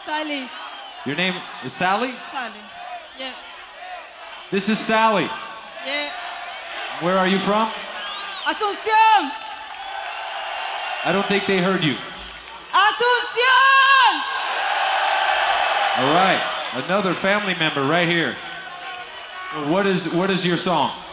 Sally. Your name is Sally? Sally. Yeah. This is Sally. Yeah. Where are you from? Asunción. I don't think they heard you. Asunción. All right, another family member right here. So what is your song?